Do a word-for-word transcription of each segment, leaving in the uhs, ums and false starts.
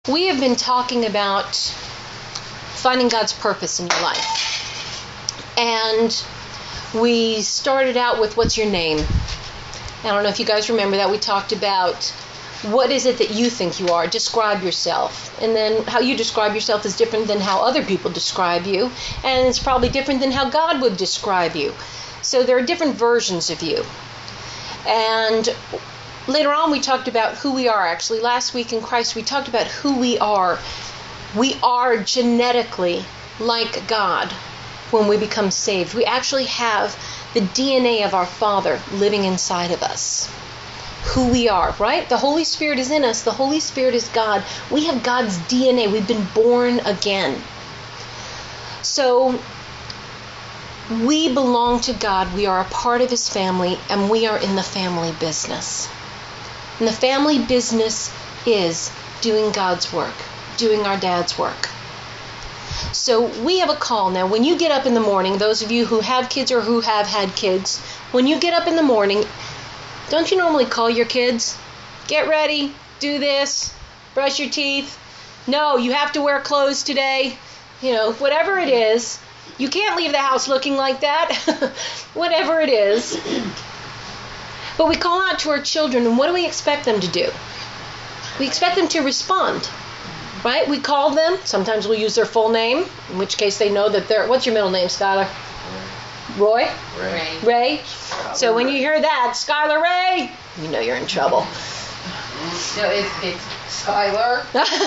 We have been talking about finding God's purpose in your life. And we started out with, what's your name? I don't know if you guys remember that. We talked about what is it that you think you are. Describe yourself. And then how you describe yourself is different than how other people describe you. And it's probably different than how God would describe you. So there are different versions of you. And later on, we talked about who we are. Actually, last week in Christ, we talked about who we are. We are genetically like God when we become saved. We actually have the D N A of our Father living inside of us. Who we are, right? The Holy Spirit is in us. The Holy Spirit is God. We have God's D N A. We've been born again. So we belong to God. We are a part of His family, and we are in the family business. And the family business is doing God's work, doing our dad's work. So we have a call now. When you get up in the morning, those of you who have kids or who have had kids, when you get up in the morning, don't you normally call your kids? Get ready, do this, brush your teeth. No, you have to wear clothes today. You know, whatever it is. You can't leave the house looking like that. Whatever it is. But we call out to our children, and what do we expect them to do? We expect them to respond, right? We call them. Sometimes we'll use their full name, in which case they know that they're... What's your middle name, Skylar? Roy? Ray. Ray? So when you hear that, Skylar Ray, you know you're in trouble. So it's, it's Skylar.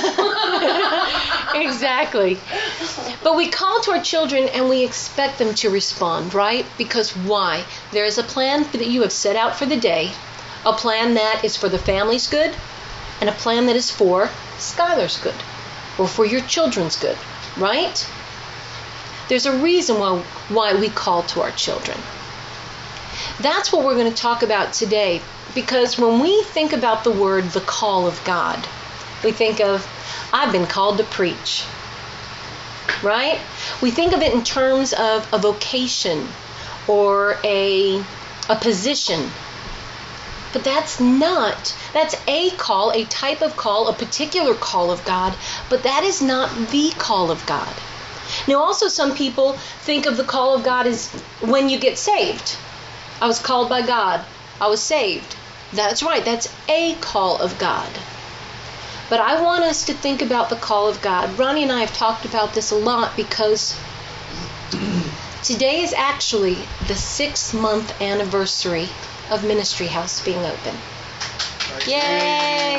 Exactly. But we call to our children and we expect them to respond, right? Because why? There is a plan that you have set out for the day, a plan that is for the family's good, and a plan that is for Skylar's good, or for your children's good, right? There's a reason why, why we call to our children. That's what we're going to talk about today, because when we think about the word, the call of God, we think of, I've been called to preach, right? We think of it in terms of a vocation or a, a position. But that's not, that's a call, a type of call, a particular call of God, but that is not the call of God. Now also some people think of the call of God as when you get saved. I was called by God. I was saved. That's right, that's a call of God. But I want us to think about the call of God. Ronnie and I have talked about this a lot because today is actually the six-month anniversary of Ministry House being open. Yay!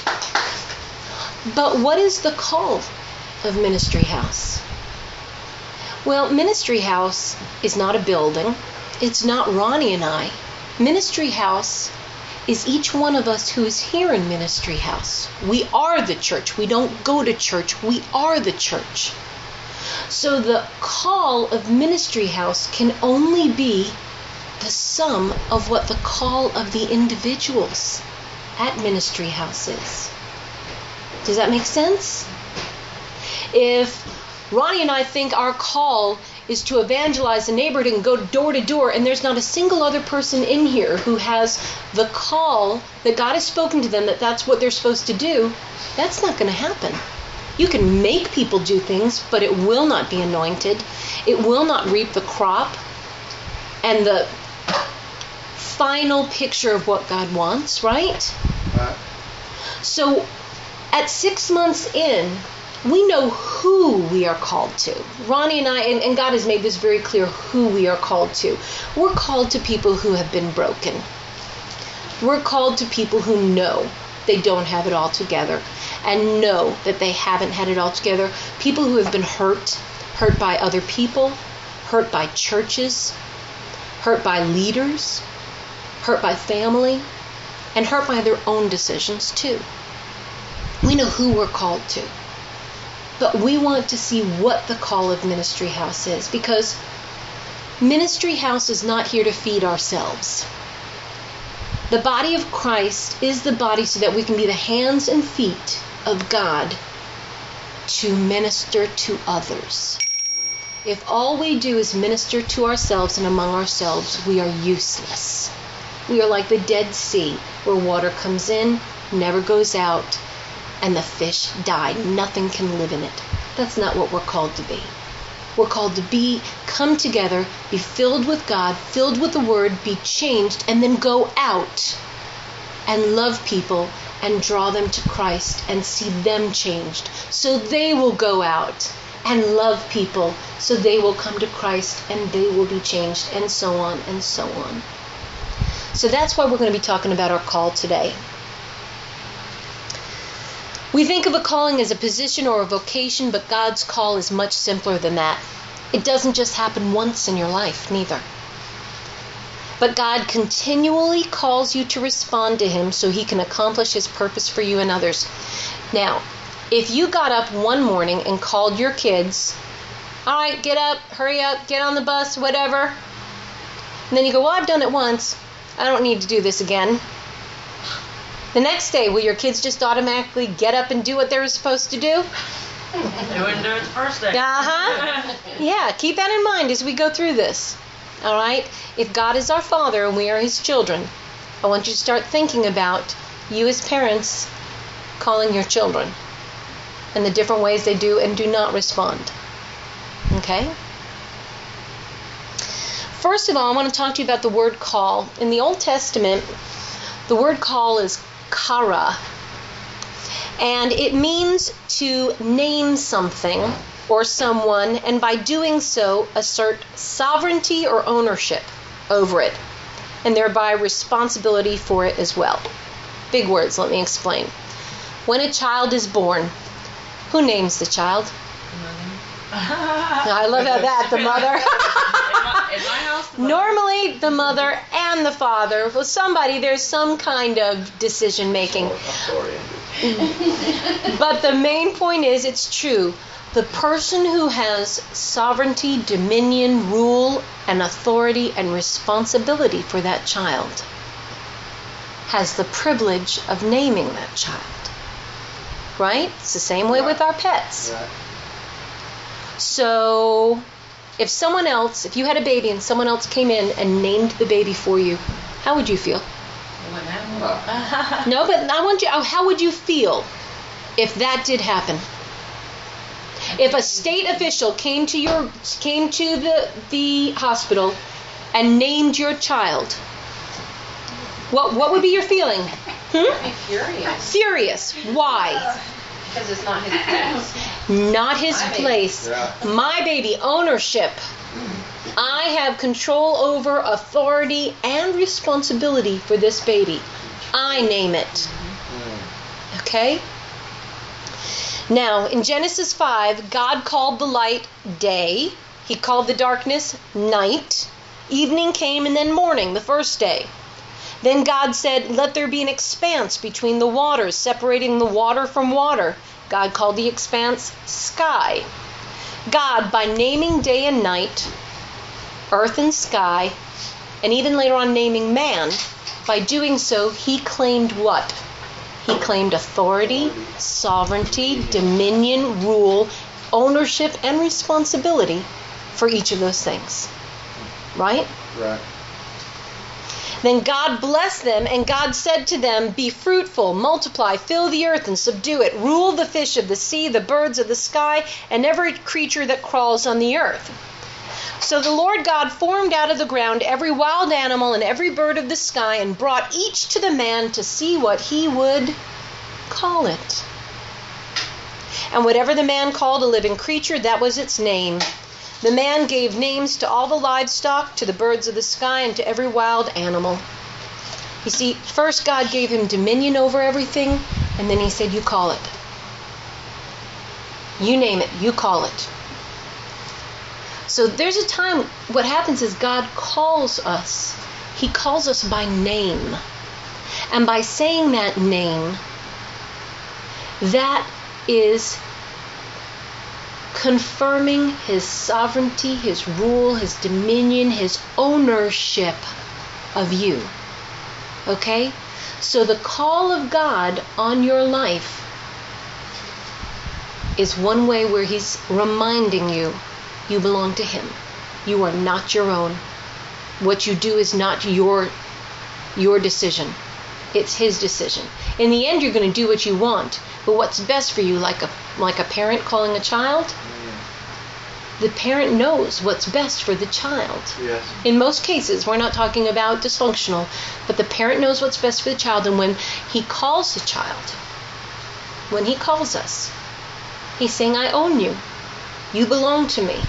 But what is the call of Ministry House? Well, Ministry House is not a building. It's not Ronnie and I. Ministry House is each one of us who is here in Ministry House. We are the church. We don't go to church. We are the church. So the call of Ministry House can only be the sum of what the call of the individuals at Ministry House is. Does that make sense? If Ronnie and I think our call is to evangelize the neighborhood and go door to door, and there's not a single other person in here who has the call that God has spoken to them that that's what they're supposed to do, that's not going to happen. You can make people do things, but it will not be anointed. It will not reap the crop and the final picture of what God wants, right? Right. So at six months in, we know who we are called to. Ronnie and I, and, and God has made this very clear who we are called to. We're called to people who have been broken. We're called to people who know they don't have it all together and know that they haven't had it all together. People who have been hurt, hurt by other people, hurt by churches, hurt by leaders, hurt by family, and hurt by their own decisions too. We know who we're called to. But we want to see what the call of Ministry House is, because Ministry House is not here to feed ourselves. The body of Christ is the body so that we can be the hands and feet of God to minister to others. If all we do is minister to ourselves and among ourselves, we are useless. We are like the Dead Sea, where water comes in, never goes out, and the fish died. Nothing can live in it. That's not what we're called to be. We're called to be, come together, be filled with God, filled with the Word, be changed, and then go out and love people and draw them to Christ and see them changed. So they will go out and love people, so they will come to Christ and they will be changed, and so on and so on. So that's why we're going to be talking about our call today. We think of a calling as a position or a vocation, but God's call is much simpler than that. It doesn't just happen once in your life, neither. But God continually calls you to respond to Him so He can accomplish His purpose for you and others. Now, if you got up one morning and called your kids, all right, get up, hurry up, get on the bus, whatever, and then you go, well, I've done it once, I don't need to do this again. The next day, will your kids just automatically get up and do what they're supposed to do? They wouldn't do it the first day. Uh-huh. Yeah, keep that in mind as we go through this. All right? If God is our Father and we are His children, I want you to start thinking about you as parents calling your children and the different ways they do and do not respond. Okay? First of all, I want to talk to you about the word call. In the Old Testament, the word call is kara, and it means to name something or someone, and by doing so, assert sovereignty or ownership over it, and thereby responsibility for it as well. Big words, let me explain. When a child is born, who names the child? I love how that, the mother. In my house, the mother. Normally, the mother and the father. Well, somebody, there's some kind of decision making. But the main point is, it's true. The person who has sovereignty, dominion, rule, and authority and responsibility for that child has the privilege of naming that child. Right? It's the same way with our pets. Right. So, if someone else, if you had a baby and someone else came in and named the baby for you, how would you feel? It wouldn't happen. No, but I want you, oh, how would you feel if that did happen? If a state official came to your, came to the, the hospital and named your child, what, what would be your feeling? Hmm? I'd be furious. Furious. Why? Because it's not his place. Not his My baby. place. Yeah. My baby, ownership. I have control over, authority, and responsibility for this baby. I name it. Okay? Now, in Genesis five, God called the light day. He called the darkness night. Evening came and then morning, the first day. Then God said, let there be an expanse between the waters, separating the water from water. God called the expanse sky. God, by naming day and night, earth and sky, and even later on naming man, by doing so, He claimed what? He claimed authority, sovereignty, dominion, rule, ownership, and responsibility for each of those things. Right? Right. Then God blessed them, and God said to them, be fruitful, multiply, fill the earth and subdue it, rule the fish of the sea, the birds of the sky, and every creature that crawls on the earth. So the Lord God formed out of the ground every wild animal and every bird of the sky, and brought each to the man to see what he would call it. And whatever the man called a living creature, that was its name. The man gave names to all the livestock, to the birds of the sky, and to every wild animal. You see, first God gave him dominion over everything, and then He said, you call it. You name it, you call it. So there's a time, what happens is God calls us. He calls us by name. And by saying that name, that is confirming His sovereignty, His rule, His dominion, His ownership of you. Okay? So the call of God on your life is one way where He's reminding you, you belong to Him. You are not your own. What you do is not your, your decision. It's his decision. In the end, you're going to do what you want, but what's best for you, like a like a parent calling a child, the parent knows what's best for the child. Yes. In most cases, we're not talking about dysfunctional, but the parent knows what's best for the child, and when he calls the child, when he calls us, he's saying, I own you. You belong to me.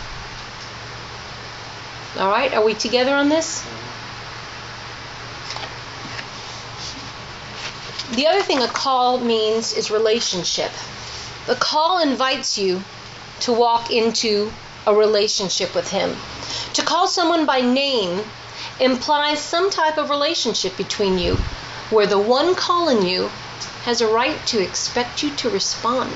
All right, are we together on this? The other thing a call means is relationship. A call invites you to walk into a relationship with him. To call someone by name implies some type of relationship between you, where the one calling you has a right to expect you to respond.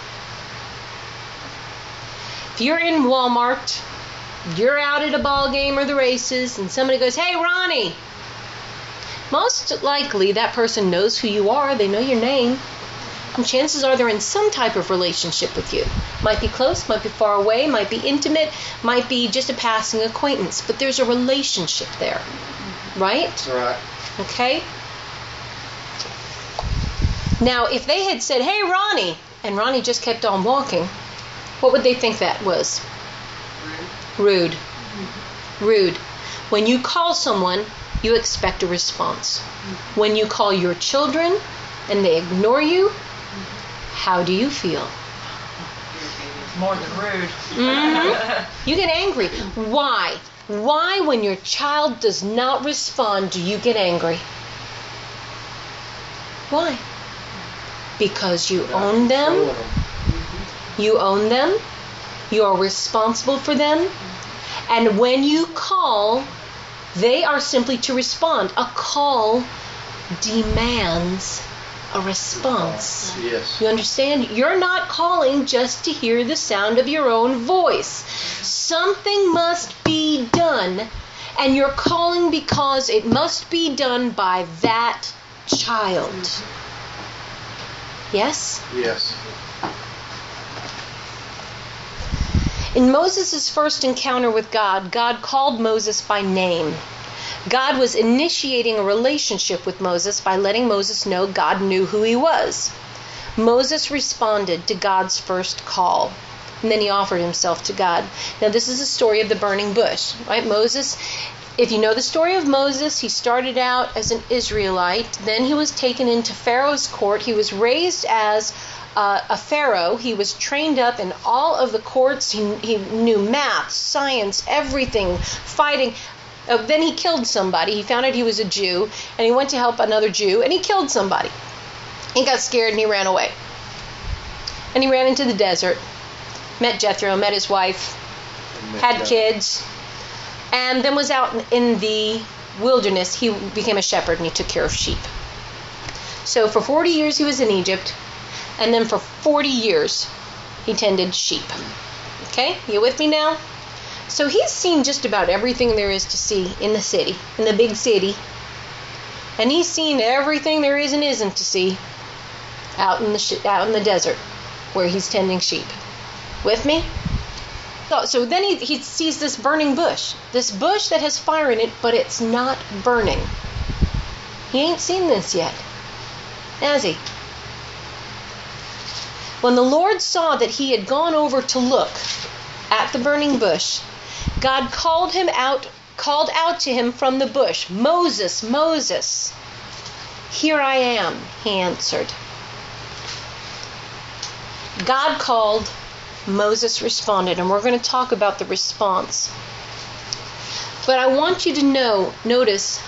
If you're in Walmart, you're out at a ball game or the races, and somebody goes, hey, Ronnie, most likely that person knows who you are. They know your name. And chances are they're in some type of relationship with you. Might be close, might be far away, might be intimate, might be just a passing acquaintance. But there's a relationship there. Right? Right. Okay? Now, if they had said, hey, Ronnie, and Ronnie just kept on walking, what would they think that was? Rude. Rude. When you call someone, you expect a response. When you call your children and they ignore you, how do you feel? More than rude. Mm-hmm. You get angry. Why? Why, when your child does not respond, do you get angry? Why? Because you own them. You own them. You are responsible for them. And when you call, they are simply to respond. A call demands a response. Yes. You understand? You're not calling just to hear the sound of your own voice. Something must be done, and you're calling because it must be done by that child. Yes? Yes. In Moses' first encounter with God, God called Moses by name. God was initiating a relationship with Moses by letting Moses know God knew who he was. Moses responded to God's first call, and then he offered himself to God. Now, this is the story of the burning bush, right? Moses, if you know the story of Moses, he started out as an Israelite. Then he was taken into Pharaoh's court. He was raised as Uh, a pharaoh. He was trained up in all of the courts. He, he knew math, science, everything, fighting. Uh, then he killed somebody. He found out he was a Jew, and he went to help another Jew, and he killed somebody. He got scared, and he ran away. And he ran into the desert, met Jethro, met his wife, had kids, and then was out in the wilderness. He became a shepherd, and he took care of sheep. So for forty years he was in Egypt. And then for forty years, he tended sheep. Okay? You with me now? So he's seen just about everything there is to see in the city, in the big city. And he's seen everything there is and isn't to see out in the sh- out in the desert where he's tending sheep. With me? So, so then he, he sees this burning bush. This bush that has fire in it, but it's not burning. He ain't seen this yet, has he? When the Lord saw that he had gone over to look at the burning bush, God called him out, called out to him from the bush, Moses, Moses. Here I am, he answered. God called, Moses responded, and we're going to talk about the response. But I want you to know, notice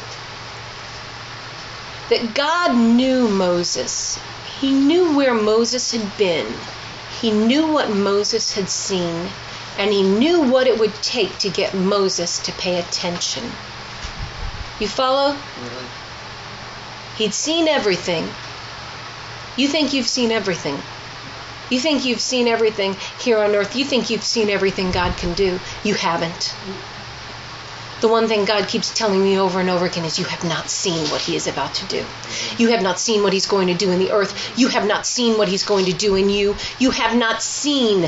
that God knew Moses. He knew where Moses had been. He knew what Moses had seen. And he knew what it would take to get Moses to pay attention. You follow? Mm-hmm. He'd seen everything. You think you've seen everything. You think you've seen everything here on earth. You think you've seen everything God can do. You haven't. The one thing God keeps telling me over and over again is you have not seen what he is about to do. You have not seen what he's going to do in the earth. You have not seen what he's going to do in you. You have not seen.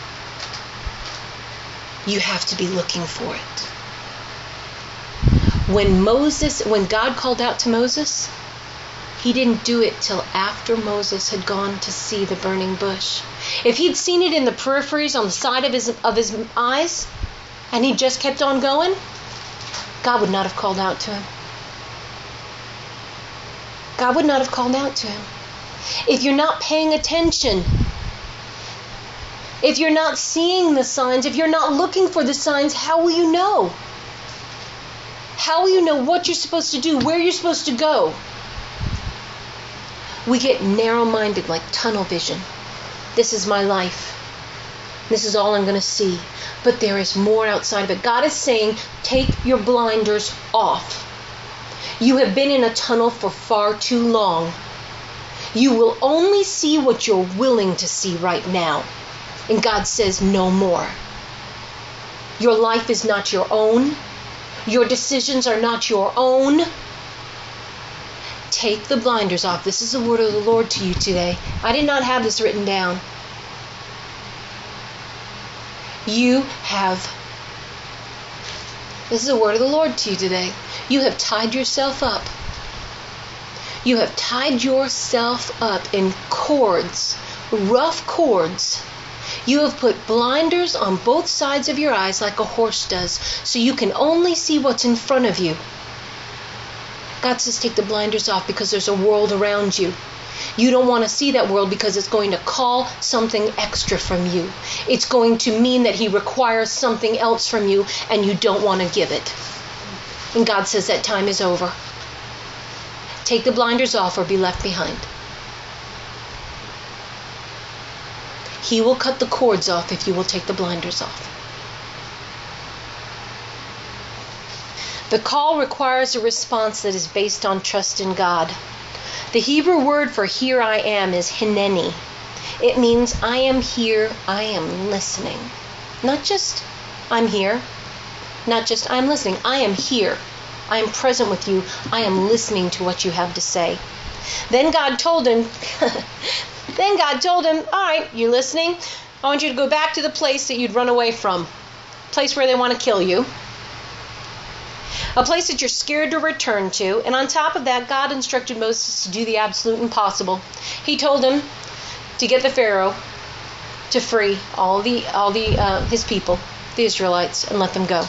You have to be looking for it. When Moses, when God called out to Moses, he didn't do it till after Moses had gone to see the burning bush. If he'd seen it in the peripheries on the side of his of his eyes, and he just kept on going, God would not have called out to him. God would not have called out to him. If you're not paying attention, if you're not seeing the signs, if you're not looking for the signs, how will you know? How will you know what you're supposed to do, where you're supposed to go? We get narrow-minded, like tunnel vision. This is my life. This is all I'm going to see. But there is more outside of it. God is saying, take your blinders off. You have been in a tunnel for far too long. You will only see what you're willing to see right now. And God says, no more. Your life is not your own. Your decisions are not your own. Take the blinders off. This is the word of the Lord to you today. I did not have this written down. You have, this is the word of the Lord to you today. You have tied yourself up. You have tied yourself up in cords, rough cords. You have put blinders on both sides of your eyes like a horse does, so you can only see what's in front of you. God says take the blinders off because there's a world around you. You don't want to see that world because it's going to call something extra from you. It's going to mean that he requires something else from you and you don't want to give it. And God says that time is over. Take the blinders off or be left behind. He will cut the cords off if you will take the blinders off. The call requires a response that is based on trust in God. The Hebrew word for here I am is hineni. It means I am here, I am listening. Not just I'm here, not just I'm listening. I am here. I am present with you. I am listening to what you have to say. Then God told him, then God told him, all right, you're listening. I want you to go back to the place that you'd run away from. Place where they want to kill you. A place that you're scared to return to. And on top of that, God instructed Moses to do the absolute impossible. He told him to get the Pharaoh to free all the all the uh, his people, the Israelites, and let them go.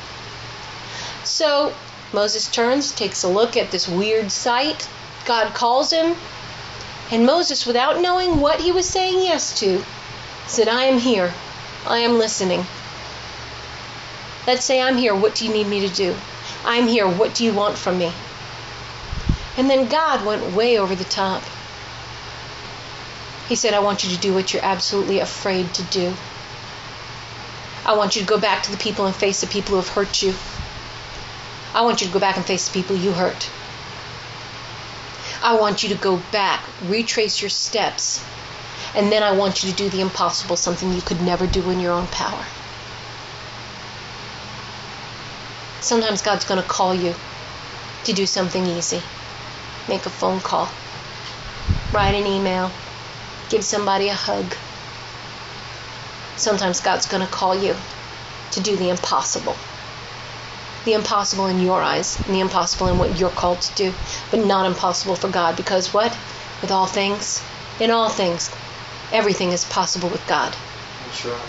So Moses turns, takes a look at this weird sight. God calls him, and Moses, without knowing what he was saying yes to, said, I am here. I am listening. Let's say I'm here. What do you need me to do? I'm here. What do you want from me? And then God went way over the top. He said, I want you to do what you're absolutely afraid to do. I want you to go back to the people and face the people who have hurt you. I want you to go back and face the people you hurt. I want you to go back, retrace your steps, and then I want you to do the impossible, something you could never do in your own power. Sometimes God's going to call you to do something easy. Make a phone call. Write an email. Give somebody a hug. Sometimes God's going to call you to do the impossible. The impossible in your eyes, and the impossible in what you're called to do, but not impossible for God, because what? With all things, in all things, everything is possible with God. That's right.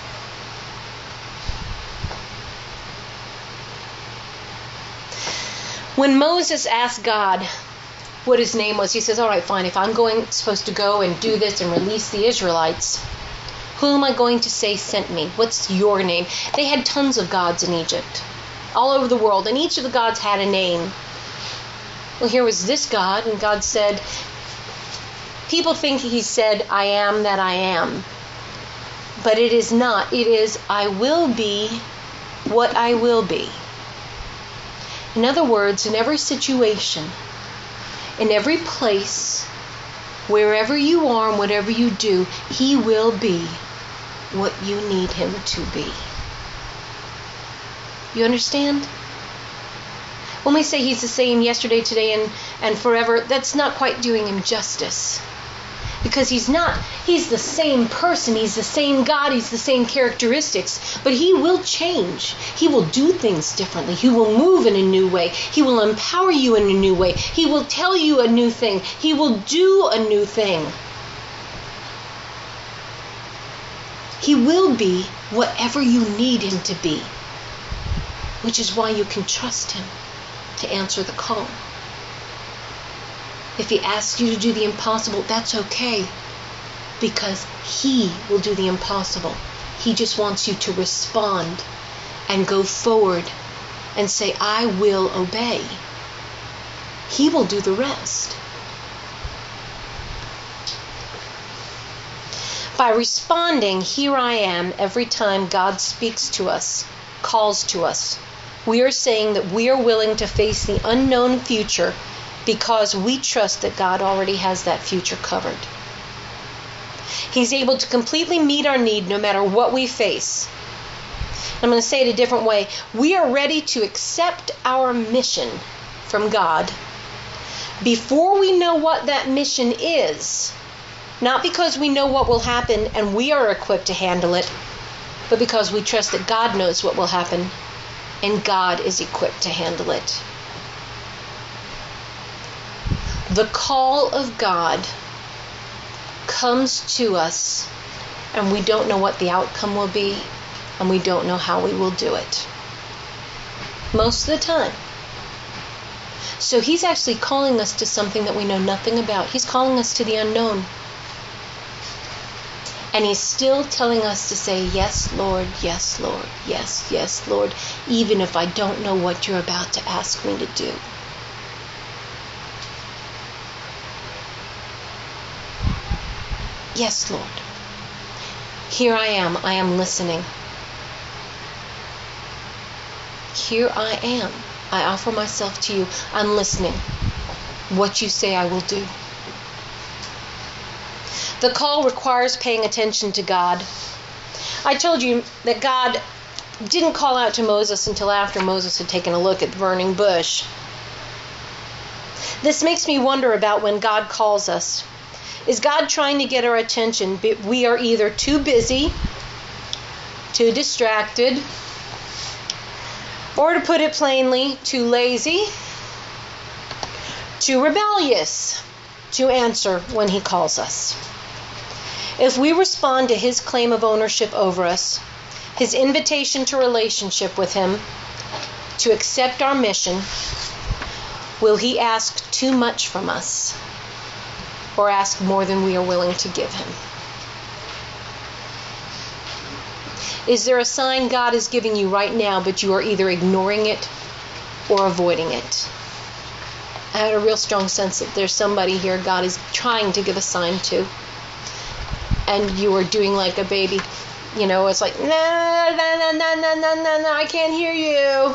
When Moses asked God what his name was, he says, all right, fine, if I'm going supposed to go and do this and release the Israelites, who am I going to say sent me? What's your name? They had tons of gods in Egypt, all over the world, and each of the gods had a name. Well, here was this God, and God said, people think he said, I am that I am. But it is not. It is, I will be what I will be. In other words, in every situation, in every place, wherever you are and whatever you do, he will be what you need him to be. You understand? When we say he's the same yesterday, today, and, and forever, that's not quite doing him justice. Because he's not, he's the same person, he's the same God, he's the same characteristics, But he will change. He will do things differently. He will move in a new way. He will empower you in a new way. He will tell you a new thing. He will do a new thing. He will be whatever you need him to be, which is why you can trust him to answer the call. If he asks you to do the impossible, that's okay, because he will do the impossible. He just wants you to respond and go forward and say, I will obey. He will do the rest. By responding, here I am, every time God speaks to us, calls to us, we are saying that we are willing to face the unknown future because we trust that God already has that future covered. He's able to completely meet our need no matter what we face. I'm going to say it a different way. We are ready to accept our mission from God before we know what that mission is. Not because we know what will happen and we are equipped to handle it, but because we trust that God knows what will happen and God is equipped to handle it. The call of God comes to us and we don't know what the outcome will be and we don't know how we will do it. Most of the time. So he's actually calling us to something that we know nothing about. He's calling us to the unknown. And he's still telling us to say, yes, Lord, yes, Lord, yes, yes, Lord, even if I don't know what you're about to ask me to do. Yes, Lord. Here I am. I am listening. Here I am. I offer myself to you. I'm listening. What you say I will do. The call requires paying attention to God. I told you that God didn't call out to Moses until after Moses had taken a look at the burning bush. This makes me wonder about when God calls us. Is God trying to get our attention? We are either too busy, too distracted, or to put it plainly, too lazy, too rebellious to answer when he calls us. If we respond to his claim of ownership over us, his invitation to relationship with him, to accept our mission, will he ask too much from us or ask more than we are willing to give him? Is there a sign God is giving you right now, but you are either ignoring it or avoiding it? I had a real strong sense that there's somebody here God is trying to give a sign to. And you are doing like a baby. You know, it's like, no, no, no, no, no, no, no, no, I can't hear you.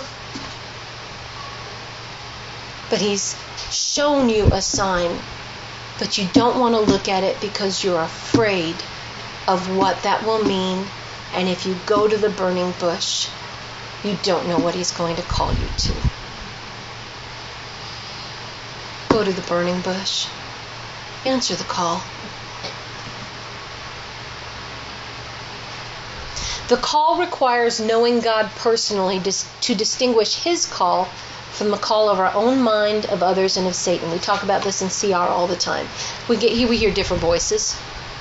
But he's shown you a sign, but you don't want to look at it because you're afraid of what that will mean. And if you go to the burning bush, you don't know what he's going to call you to. Go to the burning bush. Answer the call. The call requires knowing God personally to distinguish his call from the call of our own mind, of others, and of Satan. We talk about this in C R all the time. We get here, we hear different voices.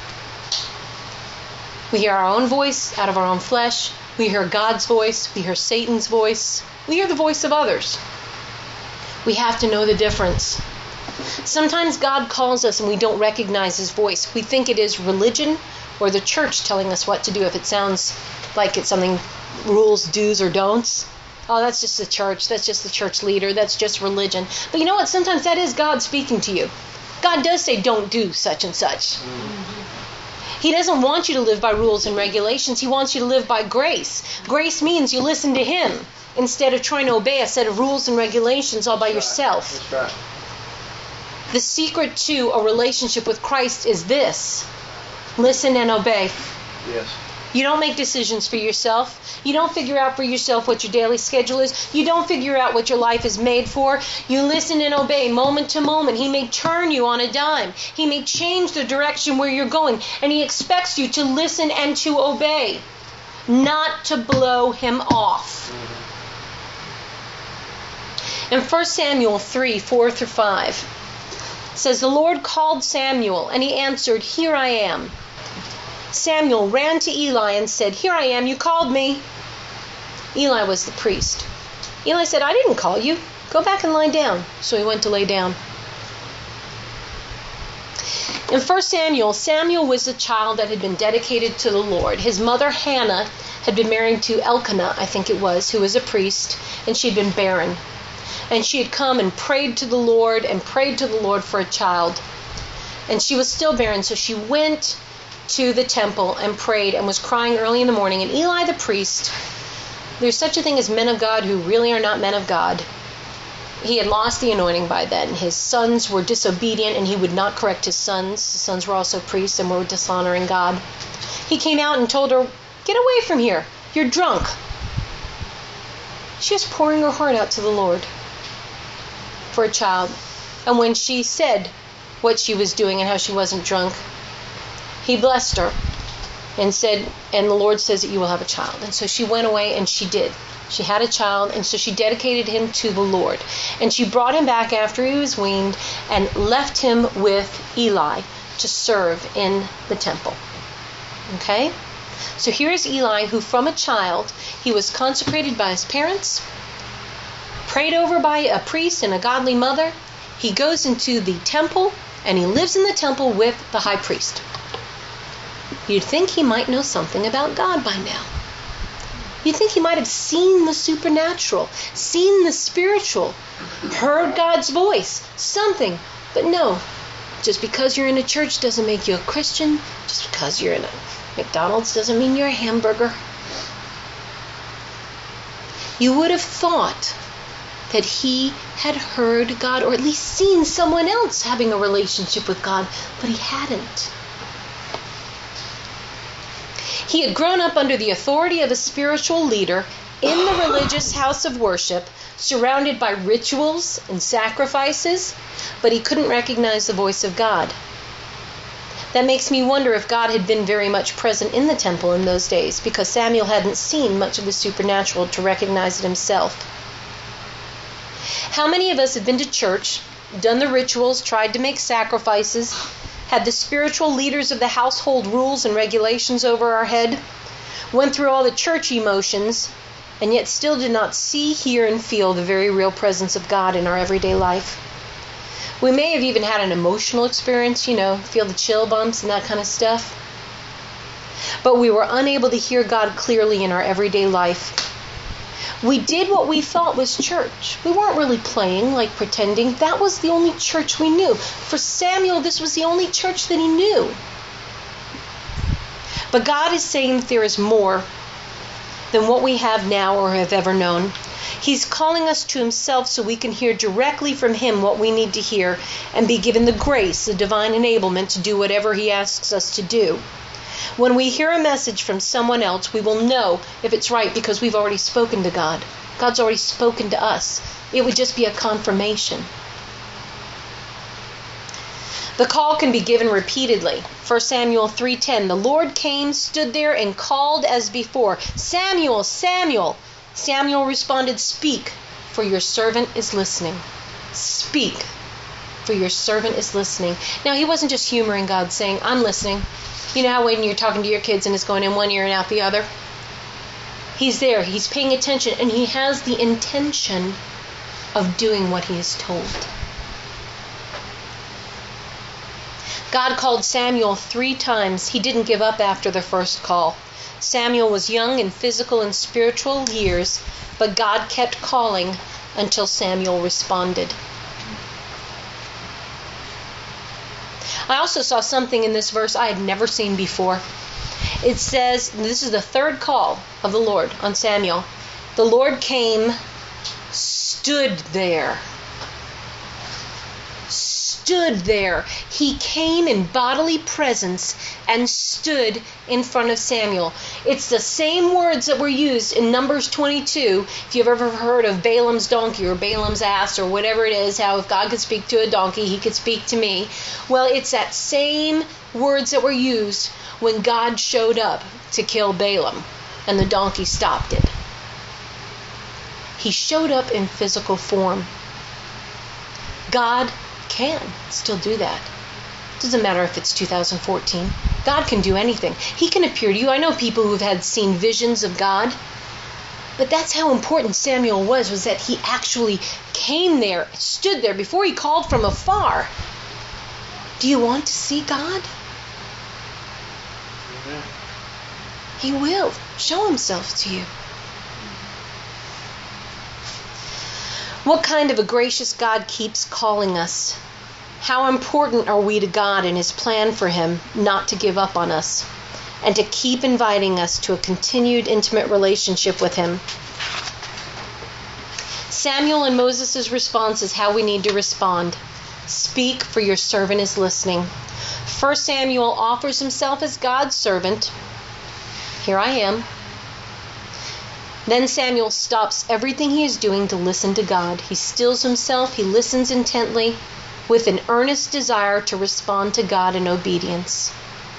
We hear our own voice out of our own flesh. We hear God's voice. We hear Satan's voice. We hear the voice of others. We have to know the difference. Sometimes God calls us and we don't recognize his voice. We think it is religion or the church telling us what to do. If it sounds like it's something, rules, do's, or don'ts. Oh, that's just the church. That's just the church leader. That's just religion. But you know what? Sometimes that is God speaking to you. God does say, don't do such and such. Mm-hmm. He doesn't want you to live by rules and regulations. He wants you to live by grace. Grace means you listen to him instead of trying to obey a set of rules and regulations all by That's yourself. right. That's right. The secret to a relationship with Christ is this. Listen and obey. Yes. You don't make decisions for yourself. You don't figure out for yourself what your daily schedule is. You don't figure out what your life is made for. You listen and obey moment to moment. He may turn you on a dime. He may change the direction where you're going. And he expects you to listen and to obey. not to blow him off. In First Samuel three, four through five, it says, the Lord called Samuel, and he answered, here I am. Samuel ran to Eli and said, here I am, you called me. Eli was the priest. Eli said, I didn't call you. Go back and lie down. So he went to lay down. In First Samuel, Samuel was a child that had been dedicated to the Lord. His mother, Hannah, had been married to Elkanah, I think it was, who was a priest, and she'd been barren. And she had come and prayed to the Lord and prayed to the Lord for a child. And she was still barren, so she went to the temple and prayed and was crying early in the morning. And Eli the priest, there's such a thing as men of God who really are not men of God. He had lost the anointing by then. His sons were disobedient, and he would not correct his sons. His sons were also priests and were dishonoring God. He came out and told her, get away from here. You're drunk. She was pouring her heart out to the Lord for a child. And when she said what she was doing and how she wasn't drunk, he blessed her and said, and the Lord says that you will have a child. And so she went away, and she did. She had a child, and so she dedicated him to the Lord. And she brought him back after he was weaned and left him with Eli to serve in the temple. Okay? So here's Eli, who from a child, he was consecrated by his parents, prayed over by a priest and a godly mother. He goes into the temple, and he lives in the temple with the high priest. You'd think he might know something about God by now. You'd think he might have seen the supernatural, seen the spiritual, heard God's voice, something. But no, just because you're in a church doesn't make you a Christian. Just because you're in a McDonald's doesn't mean you're a hamburger. You would have thought that he had heard God, or at least seen someone else having a relationship with God, but he hadn't. He had grown up under the authority of a spiritual leader in the religious house of worship, surrounded by rituals and sacrifices, but he couldn't recognize the voice of God. That makes me wonder if God had been very much present in the temple in those days, because Samuel hadn't seen much of the supernatural to recognize it himself. How many of us have been to church, done the rituals, tried to make sacrifices, had the spiritual leaders of the household rules and regulations over our head, went through all the church emotions, and yet still did not see, hear, and feel the very real presence of God in our everyday life? We may have even had an emotional experience, you know, feel the chill bumps and that kind of stuff. But we were unable to hear God clearly in our everyday life. We did what we thought was church. We weren't really playing, like pretending. That was the only church we knew. For Samuel, this was the only church that he knew. But God is saying that there is more than what we have now or have ever known. He's calling us to himself so we can hear directly from him what we need to hear and be given the grace, the divine enablement to do whatever he asks us to do. When we hear a message from someone else, we will know if it's right because we've already spoken to God. God's already spoken to us. It would just be a confirmation. The call can be given repeatedly. First Samuel three ten, the Lord came, stood there, and called as before, Samuel, Samuel. Samuel responded, speak, for your servant is listening. Speak, for your servant is listening. Now, he wasn't just humoring God, saying, I'm listening. You know how when you're talking to your kids and it's going in one ear and out the other? He's there. He's paying attention, and he has the intention of doing what he is told. God called Samuel three times. He didn't give up after the first call. Samuel was young in physical and spiritual years, but God kept calling until Samuel responded. I also saw something in this verse I had never seen before. It says, this is the third call of the Lord on Samuel. The Lord came, stood there. Stood there. He came in bodily presence and stood in front of Samuel. It's the same words that were used in Numbers twenty-two. If you've ever heard of Balaam's donkey or Balaam's ass or whatever it is, how if God could speak to a donkey, he could speak to me. Well, it's that same words that were used when God showed up to kill Balaam. and the donkey stopped it. He showed up in physical form. God can still do that. Doesn't matter if it's two thousand fourteen. God can do anything. He can appear to you. I know people who have had seen visions of God. But that's how important Samuel was, was that he actually came there, stood there before he called from afar. Do you want to see God? Amen. He will show himself to you. What kind of a gracious God keeps calling us? How important are we to God and his plan for him not to give up on us and to keep inviting us to a continued intimate relationship with him? Samuel and Moses' response is how we need to respond. Speak, for your servant is listening. First Samuel offers himself as God's servant. Here I am. Then Samuel stops everything he is doing to listen to God. He stills himself. He listens intently with an earnest desire to respond to God in obedience.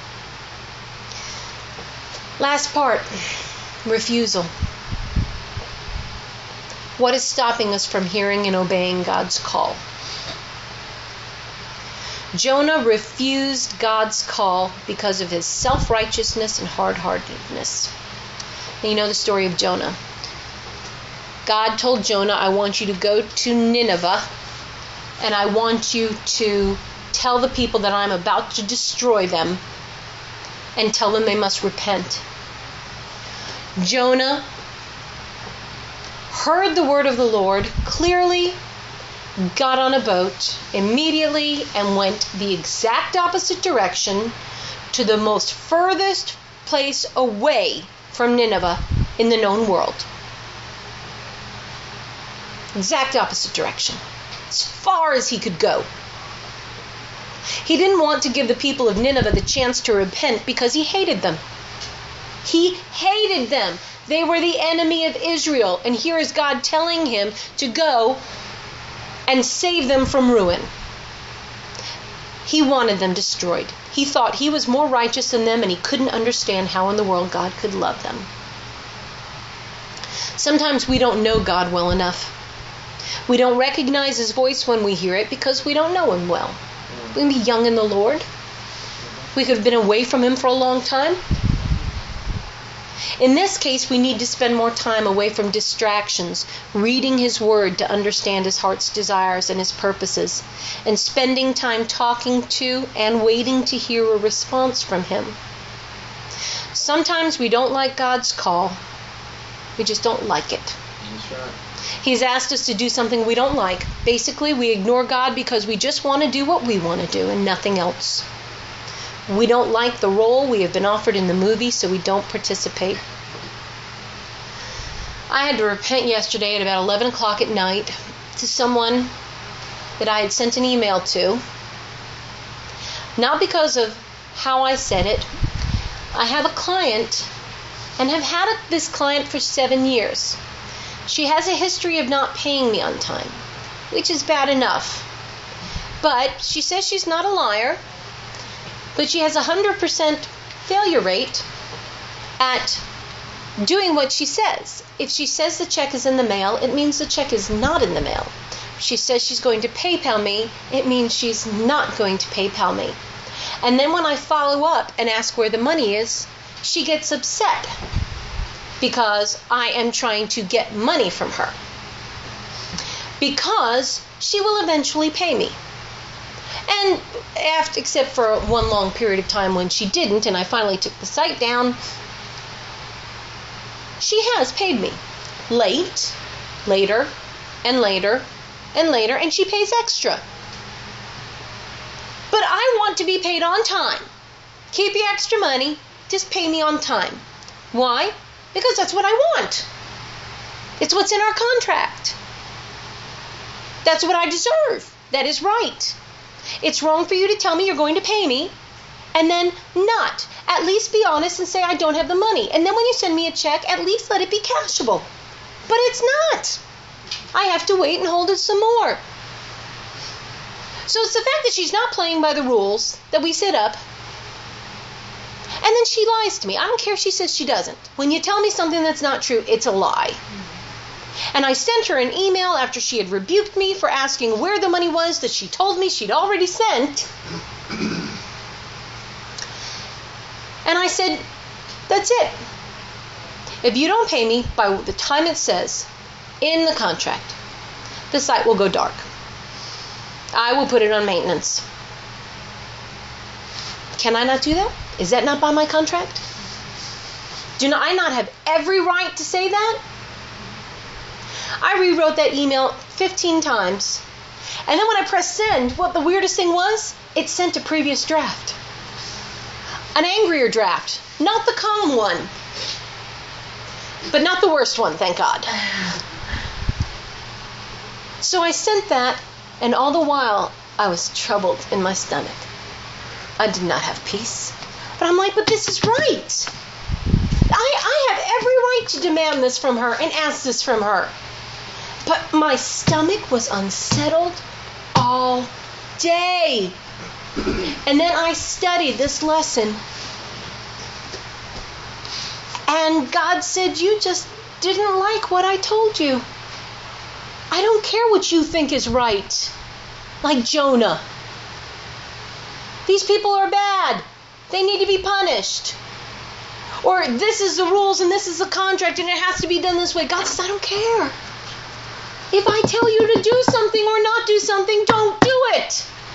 Last part, refusal. What is stopping us from hearing and obeying God's call? Jonah refused God's call because of his self-righteousness and hard-heartedness. And you know the story of Jonah. God told Jonah, I want you to go to Nineveh, and I want you to tell the people that I'm about to destroy them, and tell them they must repent. Jonah heard the word of the Lord clearly, got on a boat immediately, and went the exact opposite direction to the most furthest place away from Nineveh in the known world. Exact opposite direction. As far as he could go. He didn't want to give the people of Nineveh the chance to repent because he hated them. He hated them. They were the enemy of Israel. And here is God telling him to go and save them from ruin. He wanted them destroyed. He thought he was more righteous than them, and he couldn't understand how in the world God could love them. Sometimes we don't know God well enough. We don't recognize his voice when we hear it because we don't know him well. We can be young in the Lord. We could have been away from him for a long time. In this case, we need to spend more time away from distractions, reading his word to understand his heart's desires and his purposes, and spending time talking to and waiting to hear a response from him. Sometimes we don't like God's call. We just don't like it. That's right. He's asked us to do something we don't like. Basically, we ignore God because we just want to do what we want to do and nothing else. We don't like the role we have been offered in the movie, so we don't participate. I had to repent yesterday at about eleven o'clock at night to someone that I had sent an email to. Not because of how I said it. I have a client and have had this client for seven years. She has a history of not paying me on time, which is bad enough. But she says she's not a liar. But she has a one hundred percent failure rate at doing what she says. If she says the check is in the mail, it means the check is not in the mail. If she says she's going to PayPal me, it means she's not going to PayPal me. And then when I follow up and ask where the money is, she gets upset because I am trying to get money from her. Because she will eventually pay me. And after, except for one long period of time when she didn't, and I finally took the site down, she has paid me. Late, later, and later, and later, and she pays extra. But I want to be paid on time. Keep your extra money, just pay me on time. Why? Because that's what I want. It's what's in our contract. That's what I deserve. That is right. It's wrong for you to tell me you're going to pay me and then not. At least be honest and say I don't have the money. And then when you send me a check, at least let it be cashable. But it's not. I have to wait and hold it some more. So it's the fact that she's not playing by the rules that we set up. And then she lies to me. I don't care if she says she doesn't. When you tell me something that's not true, it's a lie. And I sent her an email after she had rebuked me for asking where the money was that she told me she'd already sent. And I said, that's it. If you don't pay me by the time it says in the contract, the site will go dark. I will put it on maintenance. Can I not do that? Is that not by my contract? Do not, I not have every right to say that? I rewrote that email fifteen times. And then when I pressed send, what the weirdest thing was, it sent a previous draft. An angrier draft. Not the calm one. But not the worst one, thank God. So I sent that, and all the while, I was troubled in my stomach. I did not have peace. But I'm like, but this is right. I, I have every right to demand this from her and ask this from her. But my stomach was unsettled all day. And then I studied this lesson. And God said, you just didn't like what I told you. I don't care what you think is right. Like Jonah. These people are bad. They need to be punished. Or this is the rules and this is the contract and it has to be done this way. God says, I don't care. If I tell you to do something or not do something, don't do it.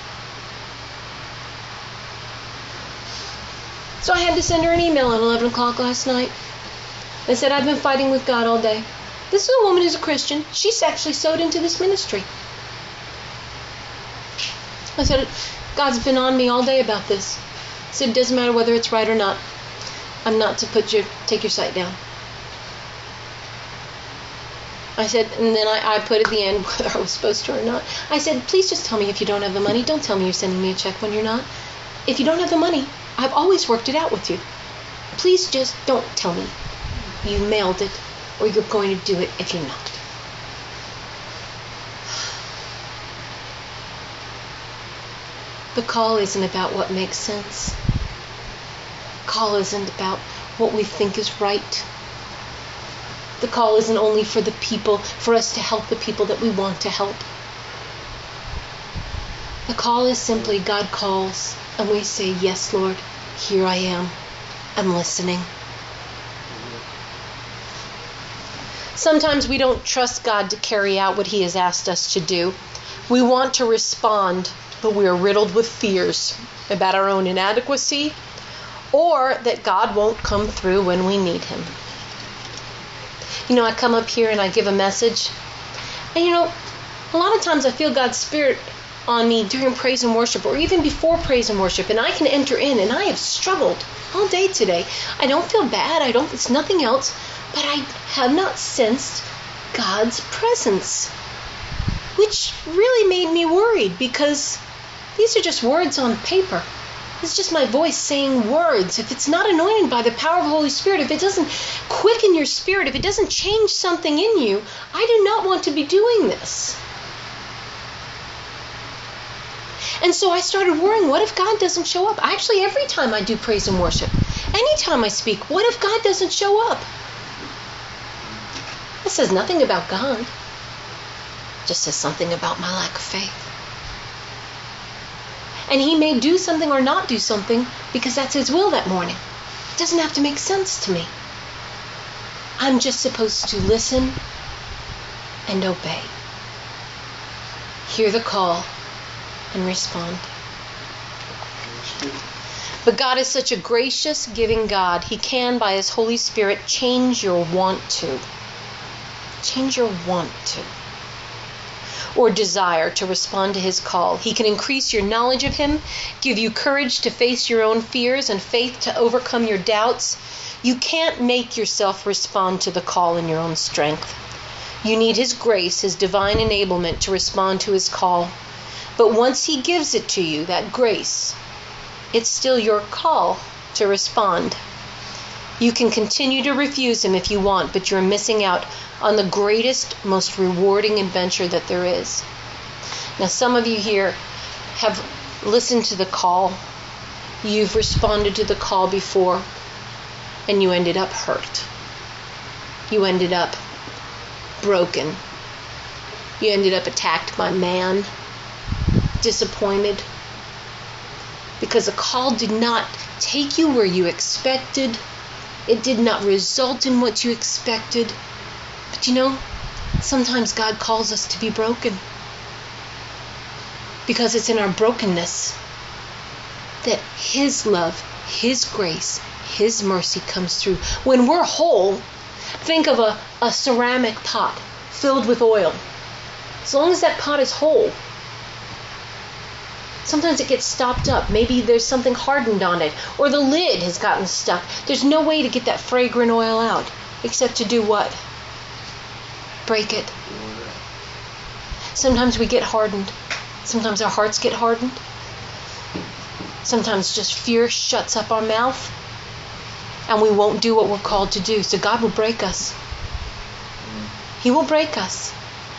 So I had to send her an email at eleven o'clock last night. I said, I've been fighting with God all day. This is a woman who's a Christian. She's actually sowed into this ministry. I said, God's been on me all day about this. I said, it doesn't matter whether it's right or not. I'm not to put your take your site down. I said, and then I, I put at the end whether I was supposed to or not. I said, please just tell me if you don't have the money. Don't tell me you're sending me a check when you're not. If you don't have the money, I've always worked it out with you. Please just don't tell me you mailed it or you're going to do it if you're not. The call isn't about what makes sense. The call isn't about what we think is right. The call isn't only for the people, for us to help the people that we want to help. The call is simply God calls and we say, yes, Lord, here I am. I'm listening. Sometimes we don't trust God to carry out what He has asked us to do. We want to respond, but we are riddled with fears about our own inadequacy or that God won't come through when we need Him. You know, I come up here and I give a message. And you know, a lot of times I feel God's Spirit on me during praise and worship or even before praise and worship. And I can enter in and I have struggled all day today. I don't feel bad. I don't, it's nothing else. But I have not sensed God's presence. Which really made me worried because these are just words on paper. It's just my voice saying words. If it's not anointed by the power of the Holy Spirit, if it doesn't quicken your spirit, if it doesn't change something in you, I do not want to be doing this. And so I started worrying, what if God doesn't show up? Actually, every time I do praise and worship, anytime I speak, what if God doesn't show up? This says nothing about God. It just says something about my lack of faith. And He may do something or not do something because that's His will that morning. It doesn't have to make sense to me. I'm just supposed to listen and obey. Hear the call and respond. But God is such a gracious, giving God. He can, by His Holy Spirit, change your want to. Change your want to. Or desire to respond to His call. He can increase your knowledge of Him, give you courage to face your own fears and faith to overcome your doubts. You can't make yourself respond to the call in your own strength. You need His grace, His divine enablement to respond to His call. But once He gives it to you, that grace, it's still your call to respond. You can continue to refuse Him if you want, but you're missing out on the greatest, most rewarding adventure that there is. Now, some of you here have listened to the call you've responded to the call before and you ended up hurt. You ended up broken. You ended up attacked by man, disappointed, because the call did not take you where you expected. It did not result in what you expected. But you know, sometimes God calls us to be broken, because it's in our brokenness that His love, His grace, His mercy comes through. When we're whole, think of a, a ceramic pot filled with oil. As long as that pot is whole, sometimes it gets stopped up. Maybe there's something hardened on it, or the lid has gotten stuck. There's no way to get that fragrant oil out except to do what? Break it. Sometimes we get hardened. Sometimes our hearts get hardened. Sometimes just fear shuts up our mouth and we won't do what we're called to do. So God will break us. He will break us.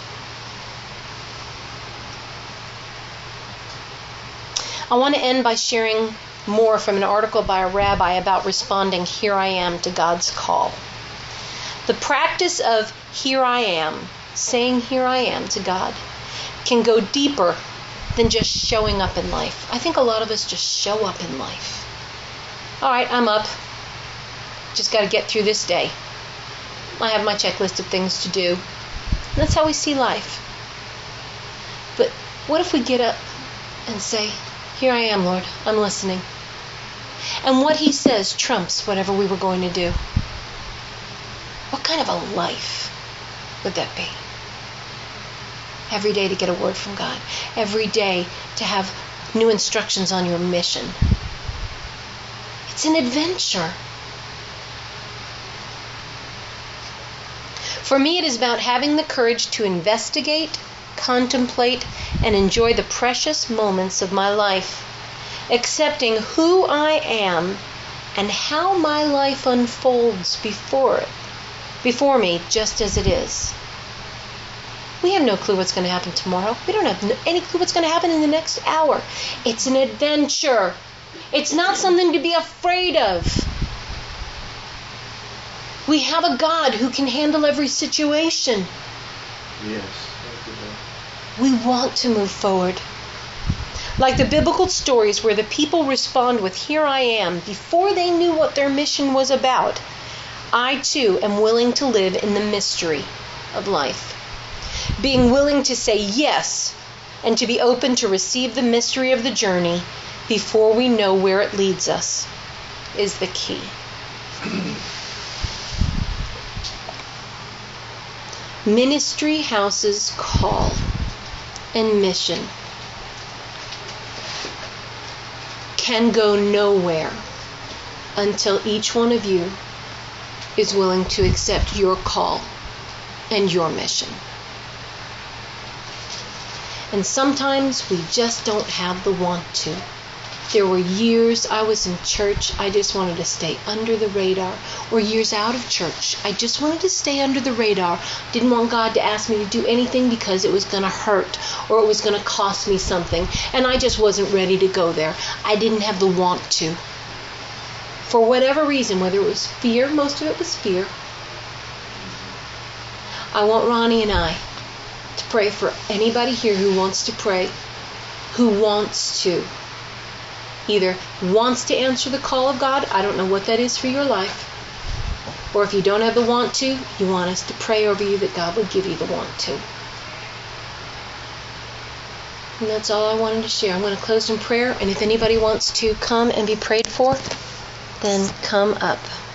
I want to end by sharing more from an article by a rabbi about responding, "Here I am," to God's call. The practice of "Here I am," saying "Here I am" to God, can go deeper than just showing up in life. I think a lot of us just show up in life. All right, I'm up. Just got to get through this day. I have my checklist of things to do. And that's how we see life. But what if we get up and say, "Here I am, Lord. I'm listening." And what He says trumps whatever we were going to do. What kind of a life would that be? Every day to get a word from God. Every day to have new instructions on your mission. It's an adventure. For me, it is about having the courage to investigate, contemplate, and enjoy the precious moments of my life, accepting who I am and how my life unfolds before it, before me, just as it is. We have no clue what's going to happen tomorrow. We don't have any clue what's going to happen in the next hour. It's an adventure. It's not something to be afraid of. We have a God who can handle every situation. Yes. We want to move forward. Like the biblical stories where the people respond with "Here I am" before they knew what their mission was about, I too am willing to live in the mystery of life. Being willing to say yes and to be open to receive the mystery of the journey before we know where it leads us is the key. Ministry House's call and mission can go nowhere until each one of you is willing to accept your call and your mission. And sometimes we just don't have the want to. There were years I was in church, I just wanted to stay under the radar. Or years out of church, I just wanted to stay under the radar. Didn't want God to ask me to do anything because it was going to hurt or it was going to cost me something. And I just wasn't ready to go there. I didn't have the want to. For whatever reason, whether it was fear, most of it was fear. I want Ronnie and I to pray for anybody here who wants to pray, who wants to. Either wants to answer the call of God, I don't know what that is for your life, or if you don't have the want to, you want us to pray over you that God would give you the want to. And that's all I wanted to share. I'm going to close in prayer, and if anybody wants to come and be prayed for, then come up.